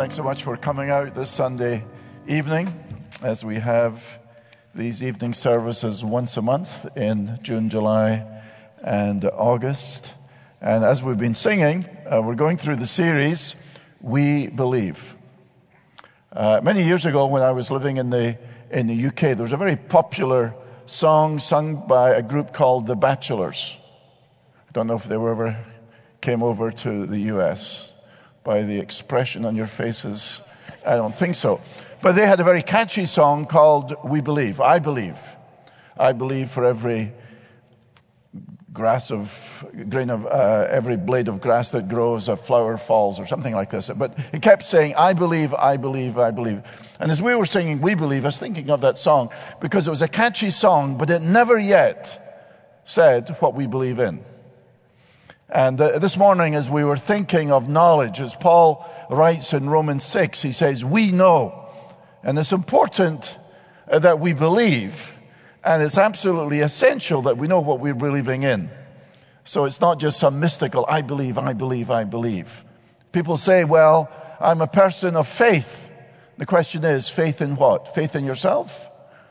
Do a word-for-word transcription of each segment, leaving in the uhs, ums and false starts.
Thanks so much for coming out this Sunday evening as we have these evening services once a month in June, July, and August. And as we've been singing, uh, we're going through the series, We Believe. Uh, many years ago when I was living in the, in the U K, there was a very popular song sung by a group called The Bachelors. I don't know if they were ever came over to the U S. By the expression on your faces, I don't think so. But they had a very catchy song called We Believe. I believe. I believe for every grass of, grain of, uh, every blade of grass that grows, a flower falls, or something like this. But it kept saying, I believe, I believe, I believe. And as we were singing We Believe, I was thinking of that song because it was a catchy song, but it never yet said what we believe in. And uh, this morning, as we were thinking of knowledge, as Paul writes in Romans six, he says, we know. And it's important uh, that we believe. And it's absolutely essential that we know what we're believing in. So it's not just some mystical, I believe, I believe, I believe. People say, well, I'm a person of faith. The question is, faith in what? Faith in yourself?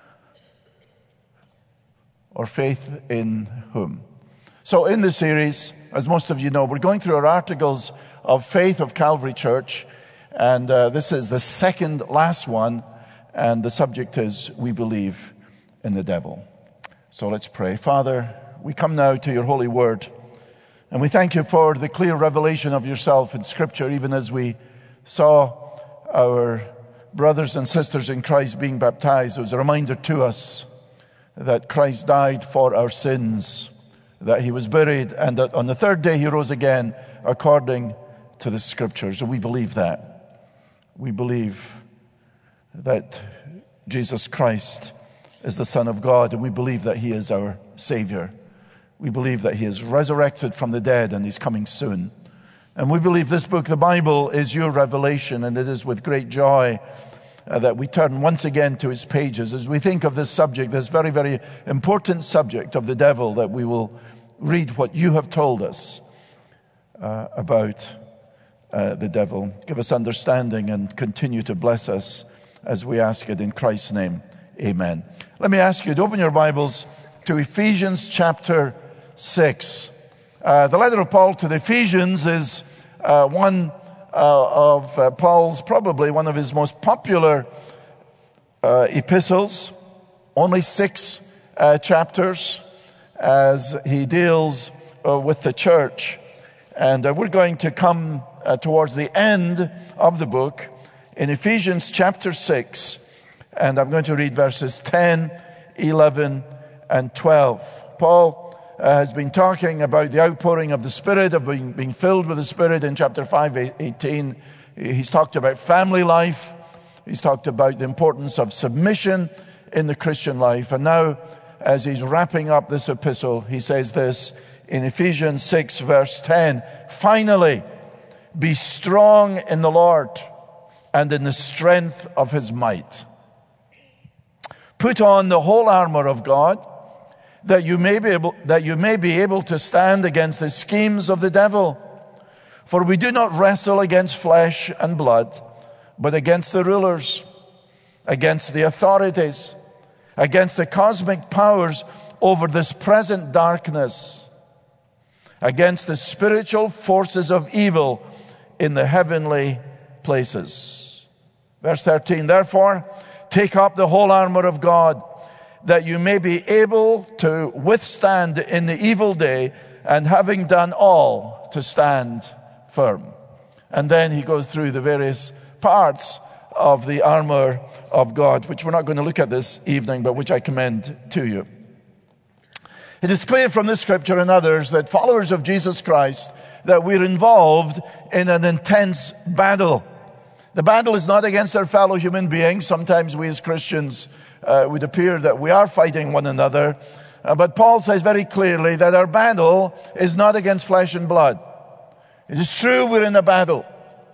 Or faith in whom? So in this series, as most of you know, we're going through our articles of faith of Calvary Church, and uh, this is the second last one, and the subject is We Believe in the Devil. So let's pray. Father, we come now to your holy word, and we thank you for the clear revelation of yourself in Scripture, even as we saw our brothers and sisters in Christ being baptized. It was a reminder to us that Christ died for our sins, that he was buried, and that on the third day he rose again according to the Scriptures. And we believe that. We believe that Jesus Christ is the Son of God, and we believe that he is our Savior. We believe that he is resurrected from the dead and he's coming soon. And we believe this book, the Bible, is your revelation, and it is with great joy uh, that we turn once again to its pages as we think of this subject, this very, very important subject of the devil, that we will read what you have told us uh, about uh, the devil. Give us understanding and continue to bless us as we ask it in Christ's name. Amen. Let me ask you to open your Bibles to Ephesians chapter six. Uh, the letter of Paul to the Ephesians is uh, one uh, of uh, Paul's, probably one of his most popular uh, epistles. Only six uh, chapters as he deals uh, with the church. And uh, we're going to come uh, towards the end of the book in Ephesians chapter six. And I'm going to read verses ten, eleven, and twelve. Paul uh, has been talking about the outpouring of the Spirit, of being, being filled with the Spirit in chapter five, eighteen. He's talked about family life. He's talked about the importance of submission in the Christian life. And now, as he's wrapping up this epistle, he says this in Ephesians six, verse ten. Finally, be strong in the Lord and in the strength of his might. Put on the whole armor of God, that you may be able, that you may be able to stand against the schemes of the devil. For we do not wrestle against flesh and blood, but against the rulers, against the authorities, against the cosmic powers over this present darkness, against the spiritual forces of evil in the heavenly places. Verse thirteen, therefore, take up the whole armor of God, that you may be able to withstand in the evil day, and having done all, to stand firm. And then he goes through the various parts of the armor of God, which we're not going to look at this evening, but which I commend to you. It is clear from this scripture and others that followers of Jesus Christ, that we're involved in an intense battle. The battle is not against our fellow human beings. Sometimes we as Christians uh, would appear that we are fighting one another. Uh, but Paul says very clearly that our battle is not against flesh and blood. It is true we're in a battle,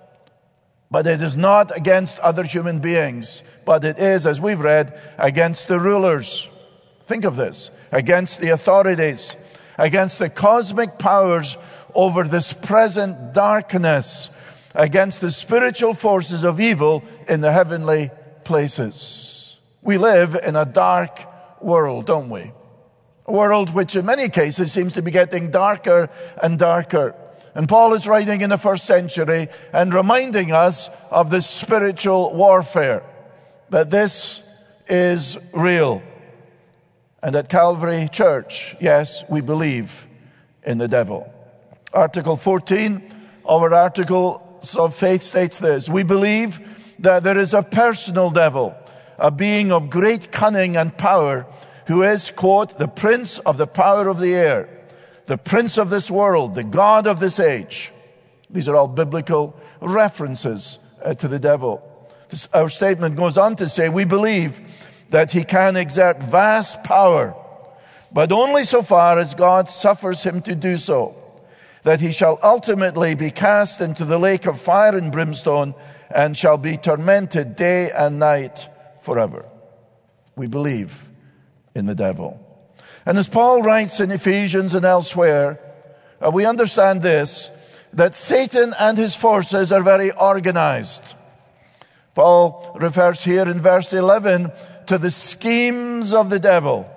but it is not against other human beings. But it is, as we've read, against the rulers. Think of this. Against the authorities, against the cosmic powers over this present darkness, against the spiritual forces of evil in the heavenly places. We live in a dark world, don't we? A world which in many cases seems to be getting darker and darker. And Paul is writing in the first century and reminding us of this spiritual warfare, that this is real. And at Calvary Church, yes, we believe in the devil. Article fourteen of our Articles of Faith states this: we believe that there is a personal devil, a being of great cunning and power, who is, quote, the prince of the power of the air, the prince of this world, the god of this age. These are all biblical references uh, to the devil. This, our statement goes on to say, we believe that he can exert vast power, but only so far as God suffers him to do so, that he shall ultimately be cast into the lake of fire and brimstone and shall be tormented day and night forever. We believe in the devil. And as Paul writes in Ephesians and elsewhere, uh, we understand this, that Satan and his forces are very organized. Paul refers here in verse eleven to the schemes of the devil.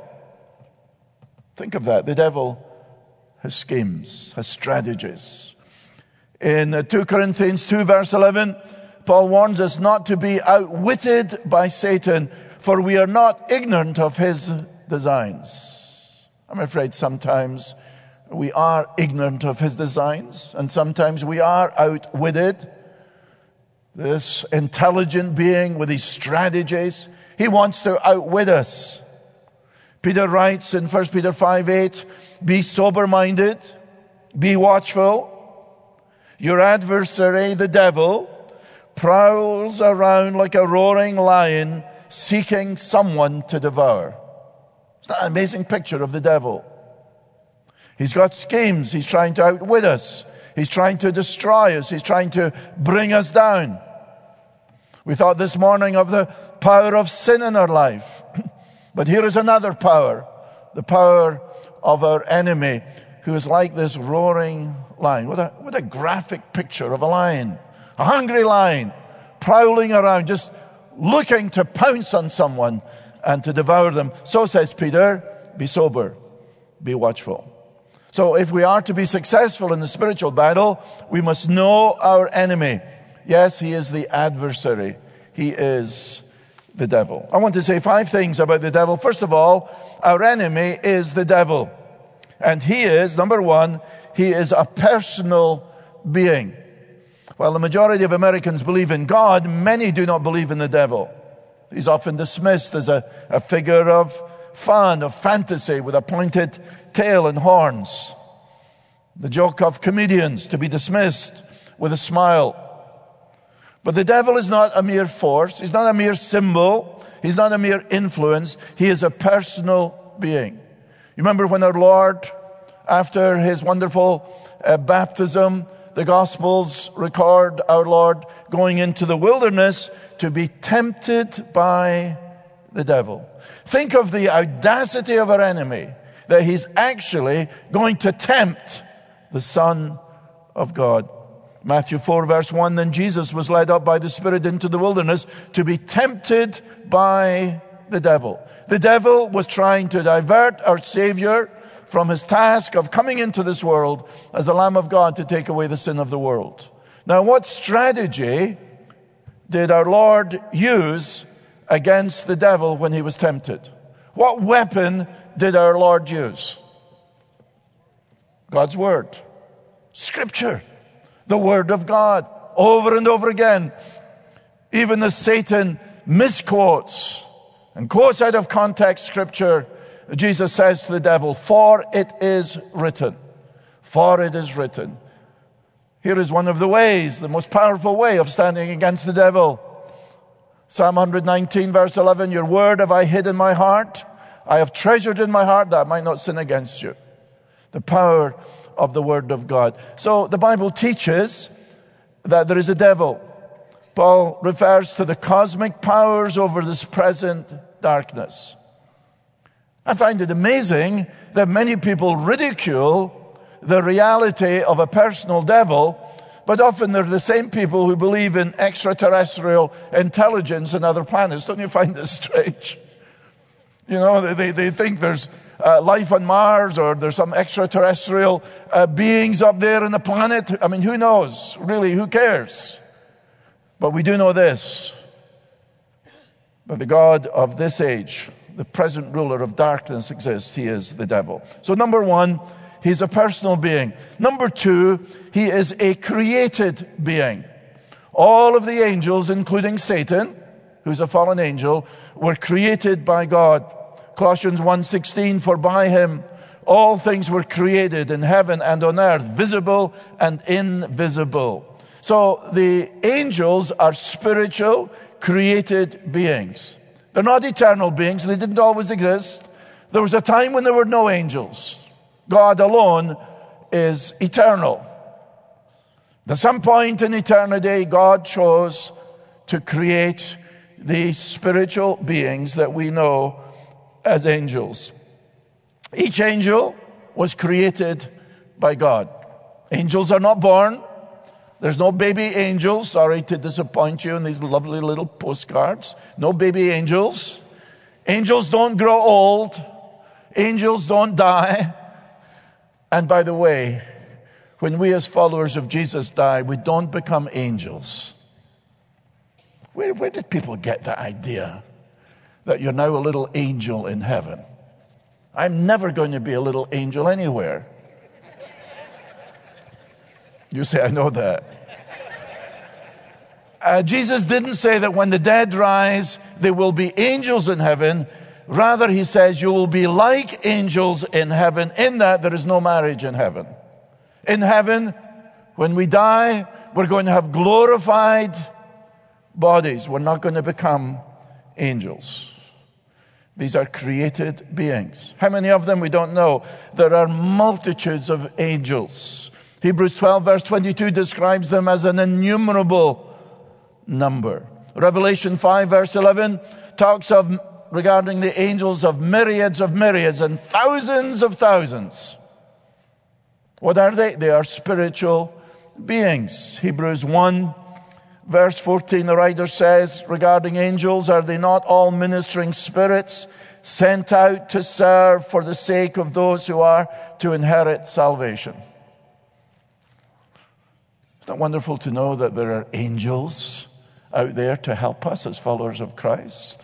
Think of that. The devil has schemes, has strategies. In uh, Second Corinthians two verse eleven, Paul warns us not to be outwitted by Satan, for we are not ignorant of his designs. I'm afraid sometimes we are ignorant of his designs, and sometimes we are outwitted. This intelligent being with his strategies, he wants to outwit us. Peter writes in First Peter five eight, be sober-minded, be watchful. Your adversary, the devil, prowls around like a roaring lion, seeking someone to devour. It's not an amazing picture of the devil. He's got schemes. He's trying to outwit us. He's trying to destroy us. He's trying to bring us down. We thought this morning of the power of sin in our life. But here is another power, the power of our enemy, who is like this roaring lion. What a, what a graphic picture of a lion. A hungry lion, prowling around, just looking to pounce on someone and to devour them. So says Peter, be sober, be watchful. So if we are to be successful in the spiritual battle, we must know our enemy. Yes, he is the adversary. He is the devil. I want to say five things about the devil. First of all, our enemy is the devil. And he is, number one, he is a personal being. While the majority of Americans believe in God, many do not believe in the devil. He's often dismissed as a, a figure of fun, of fantasy, with a pointed tail and horns. The joke of comedians, to be dismissed with a smile. But the devil is not a mere force. He's not a mere symbol. He's not a mere influence. He is a personal being. You remember when our Lord, after his wonderful uh, baptism, the Gospels record our Lord going into the wilderness to be tempted by the devil. Think of the audacity of our enemy, that he's actually going to tempt the Son of God. Matthew four verse one, then Jesus was led up by the Spirit into the wilderness to be tempted by the devil. The devil was trying to divert our Savior from his task of coming into this world as the Lamb of God to take away the sin of the world. Now, what strategy did our Lord use against the devil when he was tempted? What weapon did our Lord use? God's Word. Scripture. The Word of God. Over and over again. Even as Satan misquotes and quotes out of context Scripture, Jesus says to the devil, for it is written. For it is written. Here is one of the ways, the most powerful way of standing against the devil. Psalm one nineteen verse eleven, your word have I hid in my heart. I have treasured in my heart that I might not sin against you. The power of the Word of God. So the Bible teaches that there is a devil. Paul refers to the cosmic powers over this present darkness. I find it amazing that many people ridicule the reality of a personal devil, But often they're the same people who believe in extraterrestrial intelligence in other planets. Don't you find this strange? You know, they, they think there's uh, life on Mars, or there's some extraterrestrial uh, beings up there in the planet. I mean, who knows? Really, who cares? But we do know this, that the God of this age, the present ruler of darkness, exists. He is the devil. So number one, he's a personal being. Number two, he is a created being. All of the angels, including Satan, who's a fallen angel, were created by God. Colossians one sixteen, for by him all things were created in heaven and on earth, visible and invisible. So the angels are spiritual, created beings. They're not eternal beings. They didn't always exist. There was a time when there were no angels. God alone is eternal. At some point in eternity, God chose to create these spiritual beings that we know as angels. Each angel was created by God. Angels are not born. There's no baby angels. Sorry to disappoint you in these lovely little postcards. No baby angels. Angels don't grow old. Angels don't die. And by the way, when we as followers of Jesus die, we don't become angels. Where, where did people get that idea that you're now a little angel in heaven? I'm never going to be a little angel anywhere. You say, I know that. Uh, Jesus didn't say that when the dead rise, there will be angels in heaven. Rather, he says you will be like angels in heaven, in that there is no marriage in heaven. In heaven, when we die, we're going to have glorified bodies. We're not going to become angels. These are created beings. How many of them? We don't know. There are multitudes of angels. Hebrews twelve verse twenty-two describes them as an innumerable number. Revelation five verse eleven talks of, regarding the angels, of myriads of myriads and thousands of thousands. What are they? They are spiritual beings. Hebrews one verse fourteen, the writer says regarding angels, are they not all ministering spirits sent out to serve for the sake of those who are to inherit salvation? Isn't it wonderful to know that there are angels out there to help us as followers of Christ?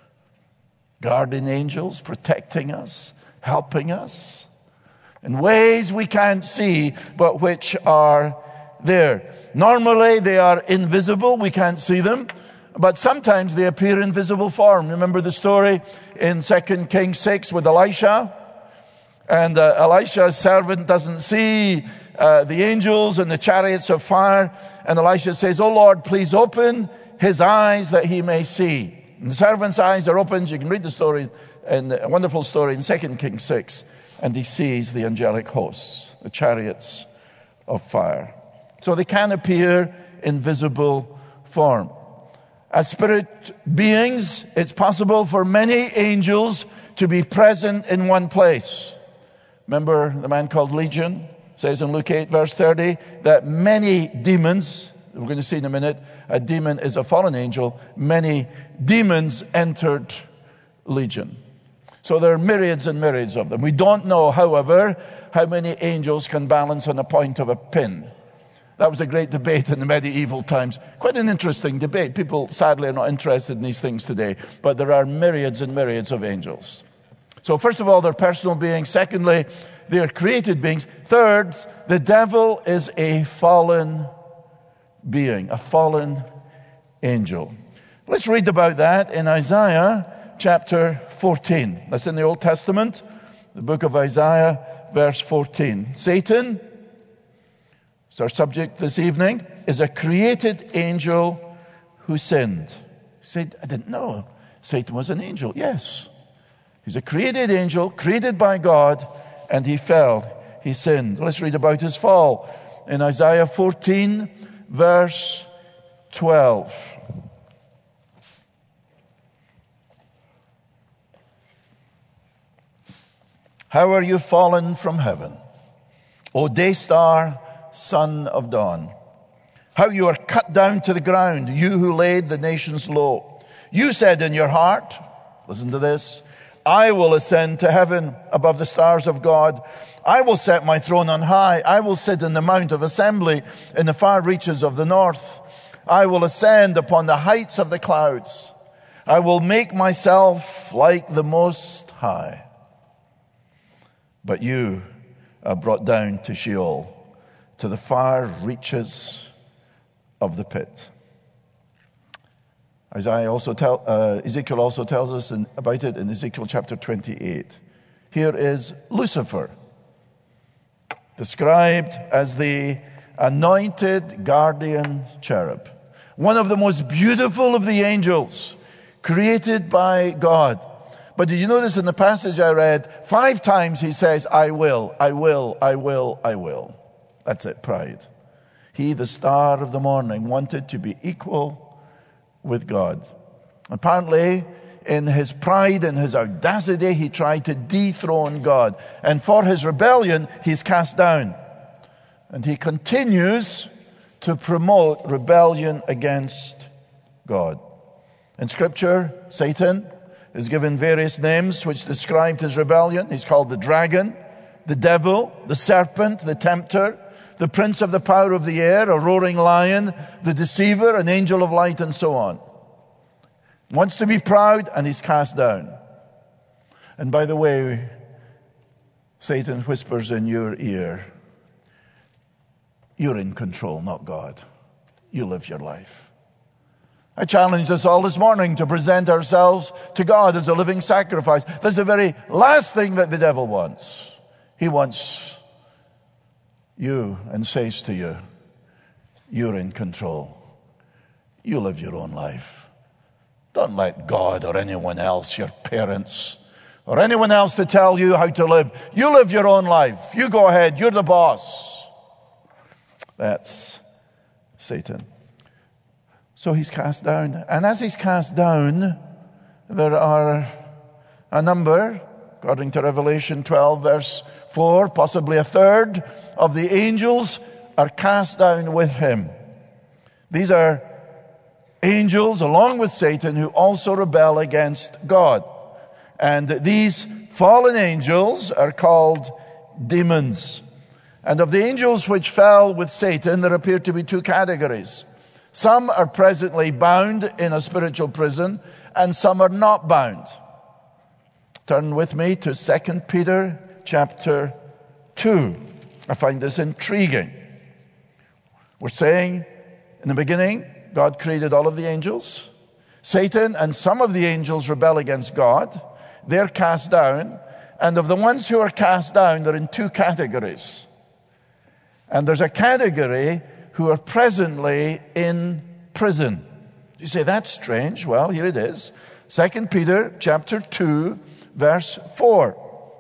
Guardian angels protecting us, helping us in ways we can't see, but which are there. Normally they are invisible, we can't see them, but sometimes they appear in visible form. Remember the story in Second Kings six with Elisha? And uh, Elisha's servant doesn't see uh, the angels and the chariots of fire. And Elisha says, "Oh Lord, please open his eyes that he may see." And the servant's eyes are opened. You can read the story, and a wonderful story in Second Kings six. And he sees the angelic hosts, the chariots of fire. So they can appear in visible form. As spirit beings, it's possible for many angels to be present in one place. Remember the man called Legion? It says in Luke eight verse thirty that many demons, we're going to see in a minute, a demon is a fallen angel, many demons entered Legion. So there are myriads and myriads of them. We don't know, however, how many angels can balance on a point of a pin. That was a great debate in the medieval times. Quite an interesting debate. People, sadly, are not interested in these things today. But there are myriads and myriads of angels. So first of all, they're personal beings. Secondly, they're created beings. Third, the devil is a fallen being, a fallen angel. Let's read about that in Isaiah chapter fourteen. That's in the Old Testament, the book of Isaiah, verse fourteen. Satan, it's our subject this evening, is a created angel who sinned. You said, I didn't know Satan was an angel. Yes. He's a created angel, created by God, and he fell. He sinned. Let's read about his fall in Isaiah fourteen, verse twelve. How are you fallen from heaven, O day star, son of dawn? how you are cut down to the ground, you who laid the nations low. You said in your heart, listen to this, I will ascend to heaven above the stars of God. I will set my throne on high. I will sit in the mount of assembly in the far reaches of the north. I will ascend upon the heights of the clouds. I will make myself like the Most High. But you are brought down to Sheol, to the far reaches of the pit. Isaiah also tell, uh, Ezekiel also tells us in, about it in Ezekiel chapter twenty-eight. Here is Lucifer, described as the anointed guardian cherub, one of the most beautiful of the angels created by God. But did you notice in the passage I read, five times he says, I will, I will, I will, I will. That's it, pride. He, the star of the morning, wanted to be equal with God. Apparently, in his pride and his audacity, he tried to dethrone God. And for his rebellion, he's cast down. And he continues to promote rebellion against God. In Scripture, Satan is given various names which described his rebellion. He's called the dragon, the devil, the serpent, the tempter, the prince of the power of the air, a roaring lion, the deceiver, an angel of light, and so on. Wants to be proud, and he's cast down. And by the way, Satan whispers in your ear, you're in control, not God. You live your life. I challenged us all this morning to present ourselves to God as a living sacrifice. That's the very last thing that the devil wants. He wants you and says to you, you're in control. You live your own life. Don't let God or anyone else, your parents, or anyone else to tell you how to live. You live your own life. You go ahead. You're the boss. That's Satan. So he's cast down. And as he's cast down, there are a number, according to Revelation twelve, verse four, possibly a third of the angels are cast down with him. These are angels, along with Satan, who also rebel against God. And these fallen angels are called demons. And of the angels which fell with Satan, there appear to be two categories. Some are presently bound in a spiritual prison, and some are not bound. Turn with me to Second Peter chapter two. I find this intriguing. We're saying in the beginning, God created all of the angels. Satan and some of the angels rebel against God. They're cast down. And of the ones who are cast down, they're in two categories. And there's a category who are presently in prison. You say, that's strange. Well, here it is. Second Peter chapter two, verse four.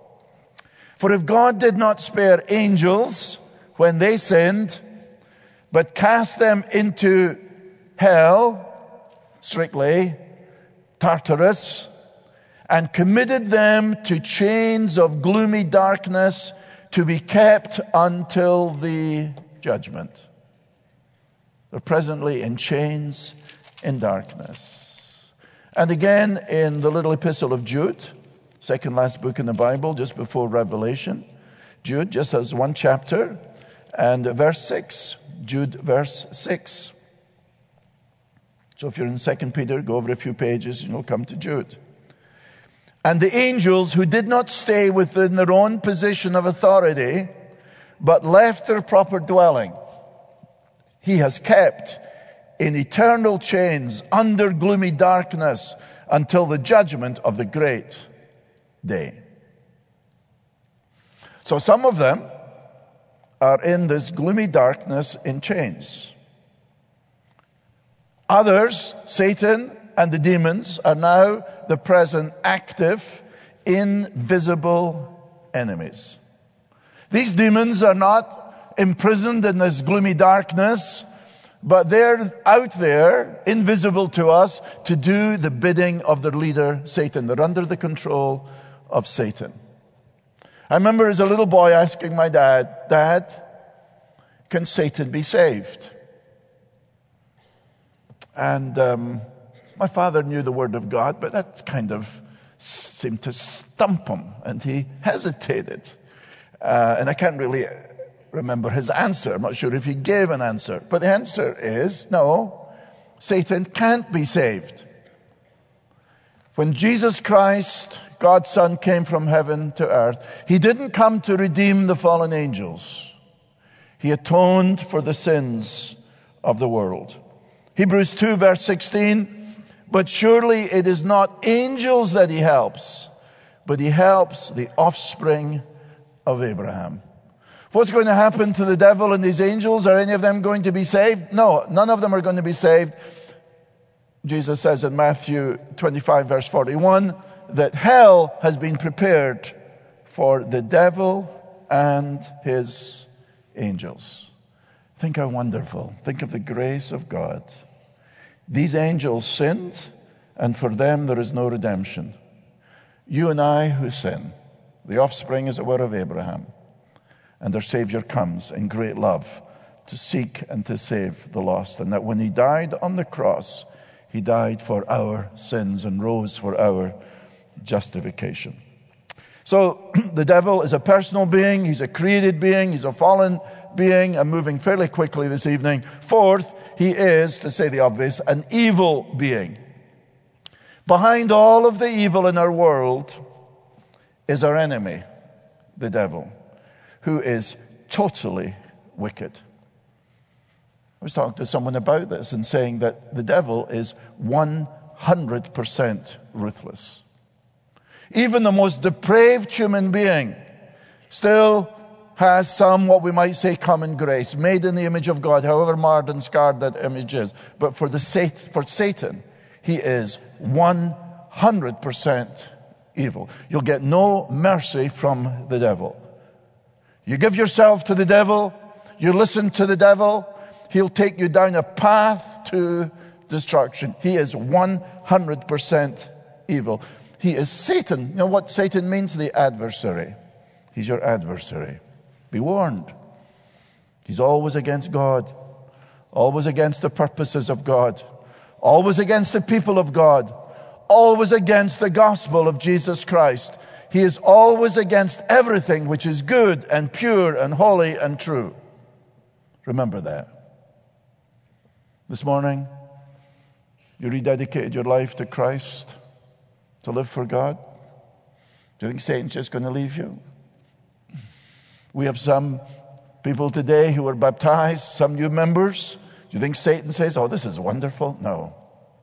For if God did not spare angels when they sinned, but cast them into hell, strictly, Tartarus, and committed them to chains of gloomy darkness to be kept until the judgment. They're presently in chains in darkness. And again in the little epistle of Jude, second last book in the Bible, just before Revelation. Jude just has one chapter, and verse six. Jude verse six. So if you're in Second Peter, go over a few pages and you'll come to Jude. And the angels who did not stay within their own position of authority, but left their proper dwelling, he has kept in eternal chains under gloomy darkness until the judgment of the great day. So some of them are in this gloomy darkness in chains. Others, Satan and the demons, are now the present active, invisible enemies. These demons are not imprisoned in this gloomy darkness, but they're out there, invisible to us, to do the bidding of their leader, Satan. They're under the control of Satan. I remember as a little boy asking my dad, Dad, can Satan be saved? And um, my father knew the Word of God, but that kind of seemed to stump him, and he hesitated. Uh, and I can't really remember his answer. I'm not sure if he gave an answer. But the answer is, no, Satan can't be saved. When Jesus Christ, God's Son, came from heaven to earth, he didn't come to redeem the fallen angels. He atoned for the sins of the world. Hebrews two, verse sixteen, but surely it is not angels that he helps, but he helps the offspring of Abraham. What's going to happen to the devil and these angels? Are any of them going to be saved? No, none of them are going to be saved. Jesus says in Matthew twenty-five, verse forty-one, that hell has been prepared for the devil and his angels. Think how wonderful. Think of the grace of God. These angels sinned, and for them there is no redemption. You and I who sin, the offspring, as it were, of Abraham, and our Savior comes in great love to seek and to save the lost. And that when he died on the cross, he died for our sins and rose for our justification. So the devil is a personal being. He's a created being. He's a fallen being. I'm moving fairly quickly this evening. Fourth, he is, to say the obvious, an evil being. Behind all of the evil in our world is our enemy, the devil, who is totally wicked. I was talking to someone about this and saying that the devil is one hundred percent ruthless. Even the most depraved human being still has some, what we might say, common grace, made in the image of God, however marred and scarred that image is. But for the for Satan, he is one hundred percent evil. You'll get no mercy from the devil. You give yourself to the devil, you listen to the devil, he'll take you down a path to destruction. He is one hundred percent evil. He is Satan. You know what Satan means? The adversary. He's your adversary. Be warned. He's always against God, always against the purposes of God, always against the people of God, always against the gospel of Jesus Christ. He is always against everything which is good and pure and holy and true. Remember that. This morning, you rededicated your life to Christ to live for God. Do you think Satan's just going to leave you? We have some people today who are baptized, some new members. Do you think Satan says, oh, this is wonderful? No.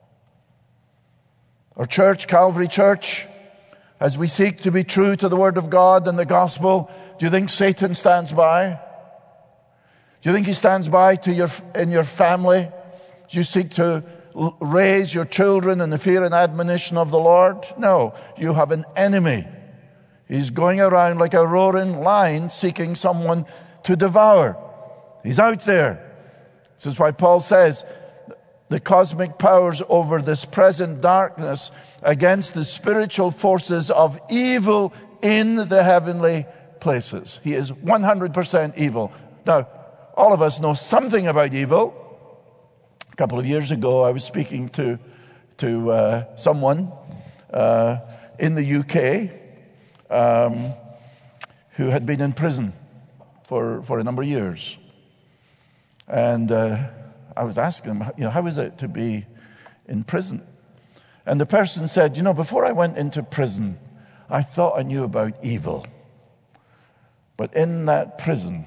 Our church, Calvary Church, as we seek to be true to the Word of God and the gospel, do you think Satan stands by? Do you think he stands by to your in your family as you seek to raise your children in the fear and admonition of the Lord? No, you have an enemy. He's going around like a roaring lion seeking someone to devour. He's out there. This is why Paul says the cosmic powers over this present darkness against the spiritual forces of evil in the heavenly places. He is one hundred percent evil. Now, all of us know something about evil. A couple of years ago, I was speaking to, to uh, someone uh, in the U K um, who had been in prison for, for a number of years. And uh, I was asking him, you know, how is it to be in prison? And the person said, you know, before I went into prison, I thought I knew about evil. But in that prison,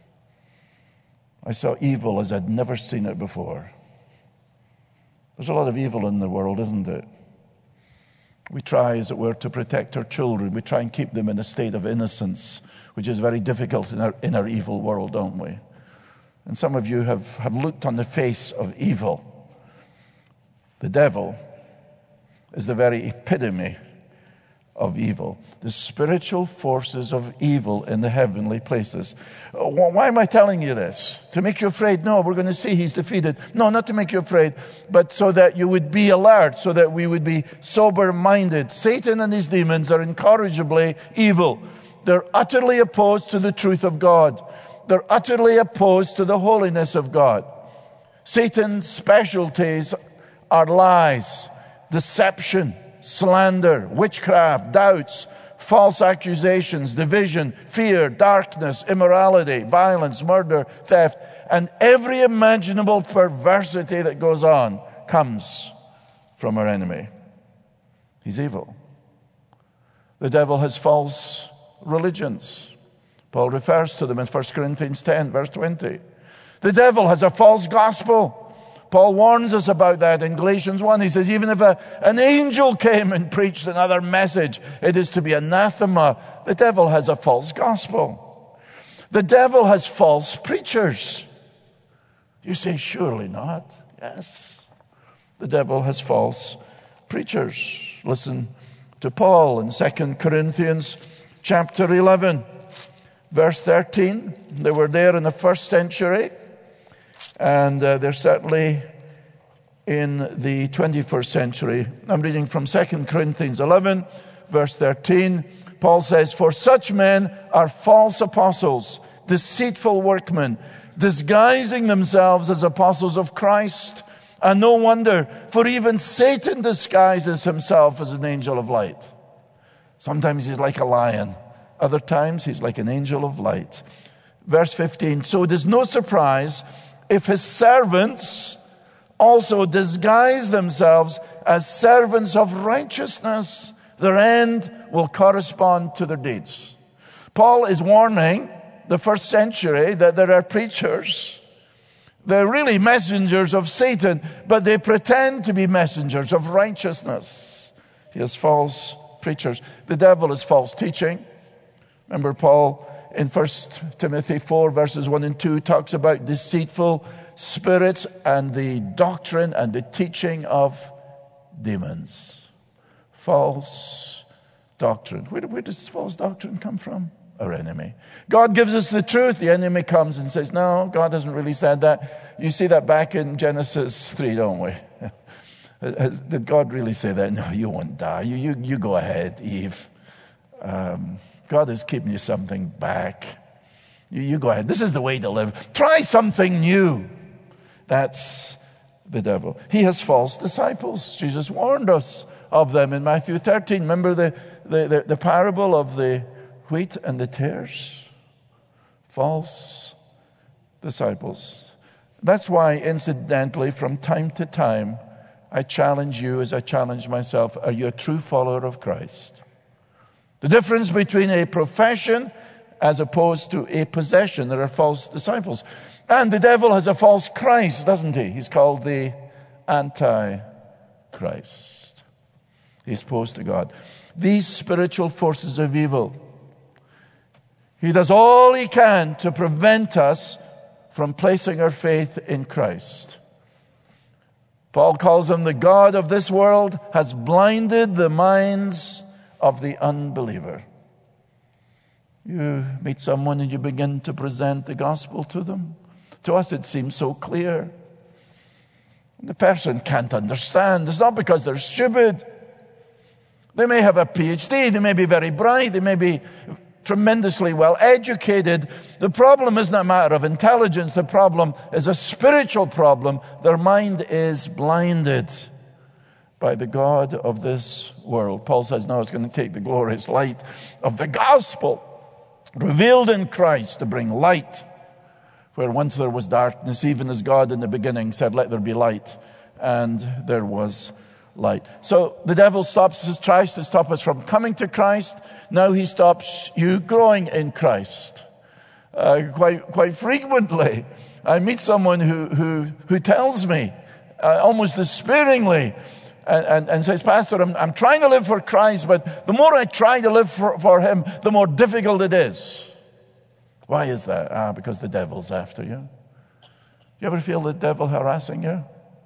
I saw evil as I'd never seen it before. There's a lot of evil in the world, isn't it? We try, as it were, to protect our children. We try and keep them in a state of innocence, which is very difficult in our, in our evil world, don't we? And some of you have, have looked on the face of evil. The devil is the very epitome of evil. The spiritual forces of evil in the heavenly places. Why am I telling you this? To make you afraid? No, we're going to see he's defeated. No, not to make you afraid, but so that you would be alert, so that we would be sober-minded. Satan and his demons are incorrigibly evil. They're utterly opposed to the truth of God. They're utterly opposed to the holiness of God. Satan's specialties are lies, deception, slander, witchcraft, doubts, false accusations, division, fear, darkness, immorality, violence, murder, theft, and every imaginable perversity that goes on comes from our enemy. He's evil. The devil has false religions. Paul refers to them in First Corinthians ten, verse twenty. The devil has a false gospel. Paul warns us about that in Galatians one. He says, even if a, an angel came and preached another message, it is to be anathema. The devil has a false gospel. The devil has false preachers. You say, surely not. Yes. The devil has false preachers. Listen to Paul in Second Corinthians chapter eleven, verse thirteen. They were there in the first century. And uh, they're certainly in the twenty-first century. I'm reading from Second Corinthians eleven, verse thirteen. Paul says, for such men are false apostles, deceitful workmen, disguising themselves as apostles of Christ. And no wonder, for even Satan disguises himself as an angel of light. Sometimes he's like a lion. Other times he's like an angel of light. Verse fifteen, so it is no surprise if his servants also disguise themselves as servants of righteousness, their end will correspond to their deeds. Paul is warning the first century that there are preachers. They're really messengers of Satan, but they pretend to be messengers of righteousness. He has false preachers. The devil is false teaching. Remember Paul in First Timothy four, verses one and two, talks about deceitful spirits and the doctrine and the teaching of demons. False doctrine. Where, where does false doctrine come from? Our enemy. God gives us the truth. The enemy comes and says, no, God hasn't really said that. You see that back in Genesis three, don't we? Did God really say that? No, you won't die. You, you, you go ahead, Eve. Um, God is keeping you something back. You, you go ahead. This is the way to live. Try something new. That's the devil. He has false disciples. Jesus warned us of them in Matthew thirteen. Remember the, the, the, the parable of the wheat and the tares? False disciples. That's why, incidentally, from time to time, I challenge you as I challenge myself, are you a true follower of Christ? The difference between a profession as opposed to a possession. There are false disciples. And the devil has a false Christ, doesn't he? He's called the Antichrist. He's opposed to God. These spiritual forces of evil, he does all he can to prevent us from placing our faith in Christ. Paul calls him the God of this world has blinded the minds of the unbeliever. You meet someone and you begin to present the gospel to them. To us it seems so clear. The person can't understand. It's not because they're stupid. They may have a P H D, they may be very bright, they may be tremendously well educated. The problem isn't a matter of intelligence. The problem is a spiritual problem. Their mind is blinded by the God of this world. Paul says now it's going to take the glorious light of the gospel revealed in Christ to bring light where once there was darkness, even as God in the beginning said, let there be light, and there was light. So the devil stops, tries to stop us from coming to Christ. Now he stops you growing in Christ. Uh, quite quite frequently, I meet someone who who who tells me, uh, almost despairingly, and, and, and says, Pastor, I'm, I'm trying to live for Christ, but the more I try to live for, for Him, the more difficult it is. Why is that? Ah, because the devil's after you. You ever feel the devil harassing you?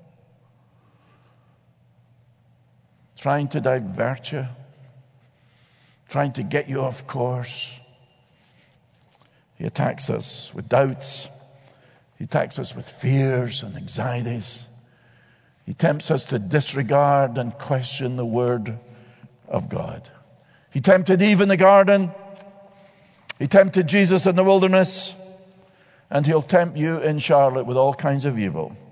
Trying to divert you, trying to get you off course. He attacks us with doubts. He attacks us with fears and anxieties. He tempts us to disregard and question the Word of God. He tempted Eve in the garden. He tempted Jesus in the wilderness. And he'll tempt you in Charlotte with all kinds of evil.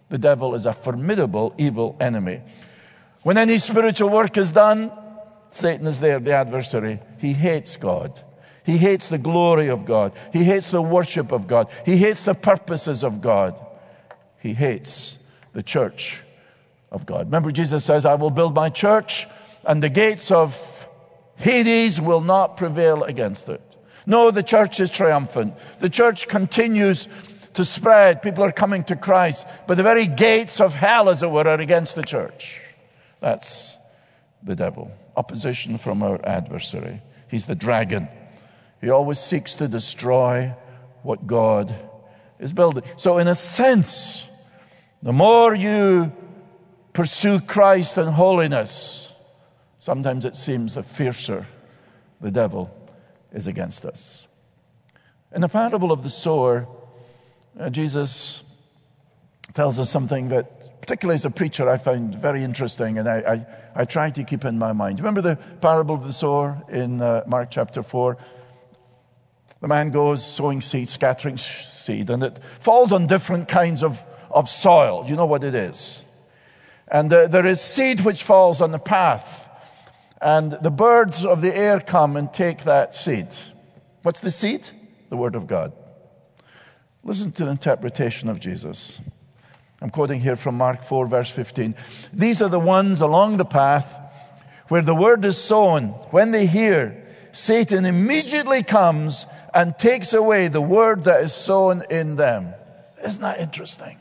The devil is a formidable evil enemy. When any spiritual work is done, Satan is there, the adversary. He hates God. He hates the glory of God. He hates the worship of God. He hates the purposes of God. He hates the church of God. Remember, Jesus says, I will build my church, and the gates of Hades will not prevail against it. No, the church is triumphant. The church continues to spread. People are coming to Christ. But the very gates of hell, as it were, are against the church. That's the devil. Opposition from our adversary. He's the dragon. He always seeks to destroy what God is building. So in a sense, the more you pursue Christ and holiness, sometimes it seems the fiercer the devil is against us. In the parable of the sower, uh, Jesus tells us something that, particularly as a preacher, I found very interesting, and I, I, I try to keep in my mind. Remember the parable of the sower in uh, Mark chapter four? The man goes sowing seed, scattering seed, and it falls on different kinds of, of soil. You know what it is. And uh, there is seed which falls on the path, and the birds of the air come and take that seed. What's the seed? The Word of God. Listen to the interpretation of Jesus. I'm quoting here from Mark four, verse fifteen. These are the ones along the path where the word is sown. When they hear, Satan immediately comes and takes away the word that is sown in them. Isn't that interesting?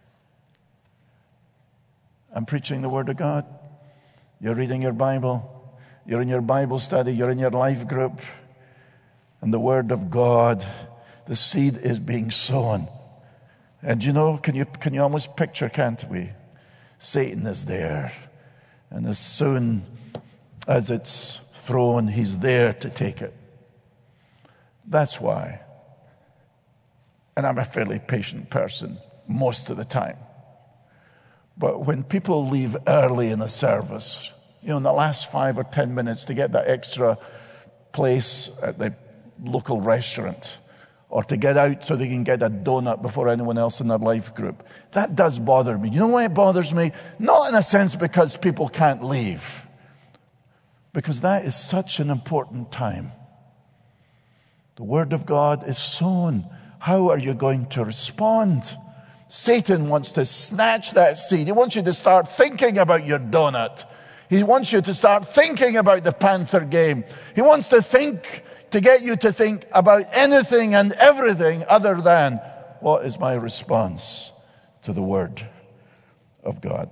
I'm preaching the Word of God. You're reading your Bible. You're in your Bible study. You're in your life group. And the Word of God, the seed is being sown. And you know, can you, can you almost picture, can't we? Satan is there. And as soon as it's thrown, he's there to take it. That's why. And I'm a fairly patient person most of the time. But when people leave early in a service, you know, in the last five or ten minutes to get that extra place at the local restaurant, or to get out so they can get a donut before anyone else in their life group, that does bother me. You know why it bothers me? Not in a sense because people can't leave, because that is such an important time. The Word of God is sown. How are you going to respond? Satan wants to snatch that seed. He wants you to start thinking about your donut. He wants you to start thinking about the Panther game. He wants to think, to get you to think about anything and everything other than, what is my response to the Word of God?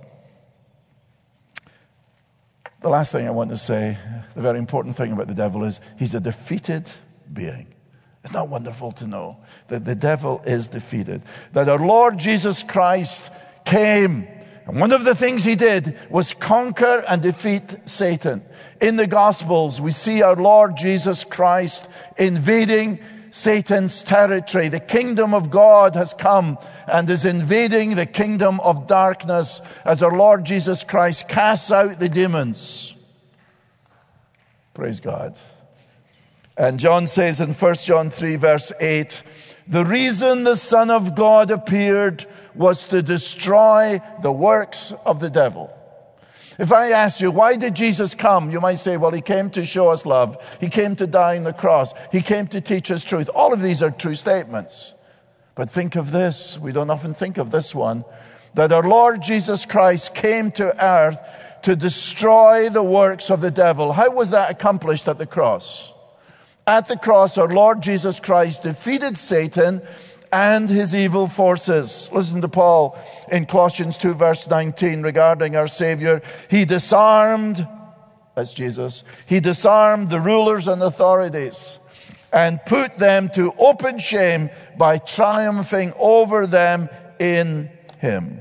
The last thing I want to say, the very important thing about the devil is he's a defeated being. It's not wonderful to know that the devil is defeated, that our Lord Jesus Christ came, and one of the things he did was conquer and defeat Satan. In the Gospels, we see our Lord Jesus Christ invading Satan's territory. The kingdom of God has come and is invading the kingdom of darkness as our Lord Jesus Christ casts out the demons. Praise God. And John says in First John three, verse eight, the reason the Son of God appeared was to destroy the works of the devil. If I ask you, why did Jesus come? You might say, well, he came to show us love. He came to die on the cross. He came to teach us truth. All of these are true statements. But think of this. We don't often think of this one. That our Lord Jesus Christ came to earth to destroy the works of the devil. How was that accomplished at the cross? At the cross, our Lord Jesus Christ defeated Satan and his evil forces. Listen to Paul in Colossians two, verse nineteen, regarding our Savior. He disarmed, that's Jesus, he disarmed the rulers and authorities and put them to open shame by triumphing over them in him.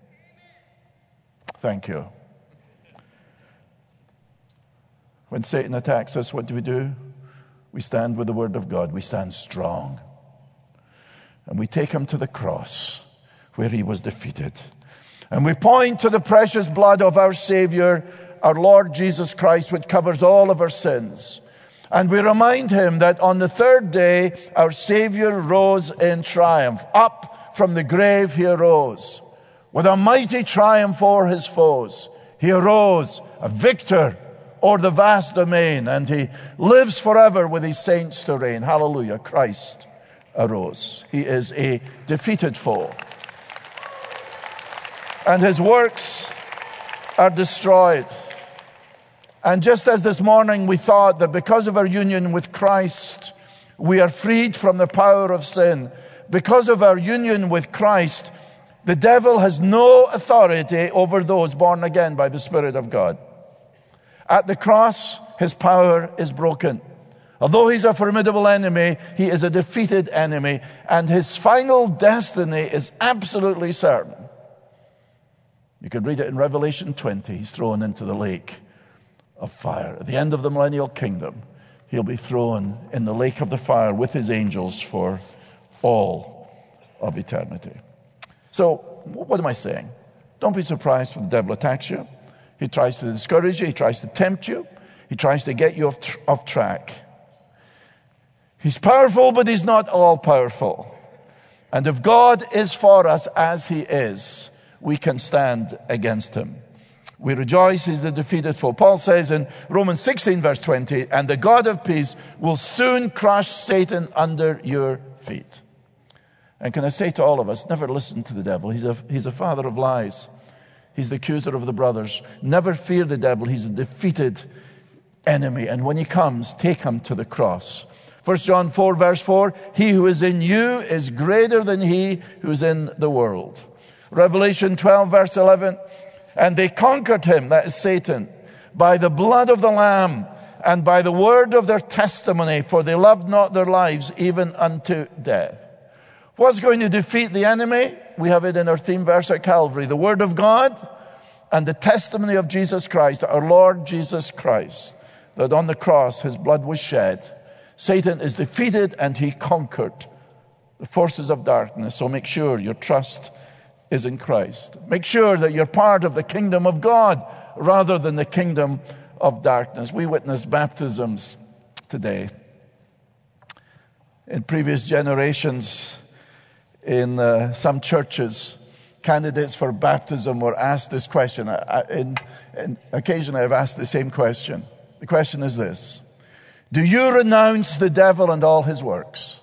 Thank you. When Satan attacks us, what do we do? We stand with the Word of God. We stand strong. And we take him to the cross where he was defeated. And we point to the precious blood of our Savior, our Lord Jesus Christ, which covers all of our sins. And we remind him that on the third day, our Savior rose in triumph. Up from the grave he arose. with a mighty triumph o'er his foes. He arose a victor o'er the vast domain, and he lives forever with his saints to reign. Hallelujah. Christ arose. He is a defeated foe. And his works are destroyed. And just as this morning we thought that because of our union with Christ, we are freed from the power of sin, because of our union with Christ, the devil has no authority over those born again by the Spirit of God. At the cross, his power is broken. Although he's a formidable enemy, he is a defeated enemy, and his final destiny is absolutely certain. You can read it in Revelation twenty. He's thrown into the lake of fire. At the end of the millennial kingdom, he'll be thrown in the lake of the fire with his angels for all of eternity. So, what am I saying? Don't be surprised when the devil attacks you. He tries to discourage you. He tries to tempt you. He tries to get you off, tr- off track. He's powerful, but he's not all powerful. And if God is for us as he is, we can stand against him. We rejoice he's the defeated foe. Paul says in Romans sixteen, verse twenty, and the God of peace will soon crush Satan under your feet. And can I say to all of us, never listen to the devil. He's a, he's a father of lies. He's the accuser of the brothers. Never fear the devil. He's a defeated enemy. And when he comes, take him to the cross. First John four, verse four, he who is in you is greater than he who is in the world. Revelation twelve, verse eleven, and they conquered him, that is Satan, by the blood of the Lamb and by the word of their testimony, for they loved not their lives even unto death. What's going to defeat the enemy? We have it in our theme verse at Calvary. The word of God and the testimony of Jesus Christ, our Lord Jesus Christ, that on the cross his blood was shed. Satan is defeated and he conquered the forces of darkness. So make sure your trust is in Christ. Make sure that you're part of the kingdom of God rather than the kingdom of darkness. We witness baptisms today. In previous generations, in uh, some churches, candidates for baptism were asked this question. I, I, in, in, occasionally I've asked the same question. The question is this: do you renounce the devil and all his works?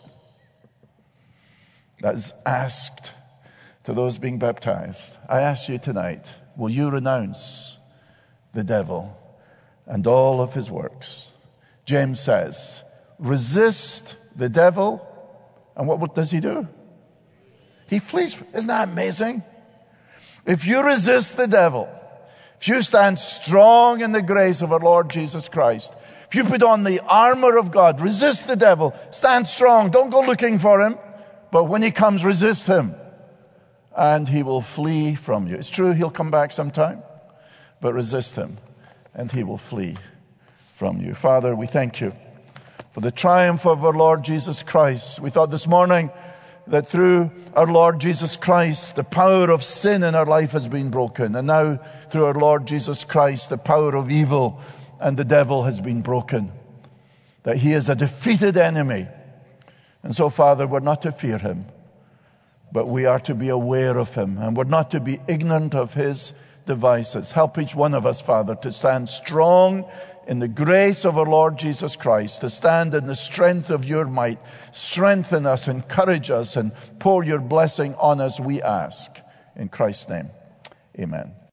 That is asked to those being baptized. I ask you tonight, will you renounce the devil and all of his works? James says, resist the devil, and what, what does he do? He flees. Isn't that amazing? If you resist the devil, if you stand strong in the grace of our Lord Jesus Christ, if you put on the armor of God, resist the devil, stand strong, don't go looking for him, but when he comes, resist him, and he will flee from you. It's true, he'll come back sometime, but resist him, and he will flee from you. Father, we thank you for the triumph of our Lord Jesus Christ. We thought this morning that through our Lord Jesus Christ, the power of sin in our life has been broken. And now, through our Lord Jesus Christ, the power of evil and the devil has been broken. That he is a defeated enemy. And so, Father, we're not to fear him, but we are to be aware of him. And we're not to be ignorant of his devices. Help each one of us, Father, to stand strong in the grace of our Lord Jesus Christ, to stand in the strength of your might. Strengthen us, encourage us, and pour your blessing on us, we ask. In Christ's name, amen.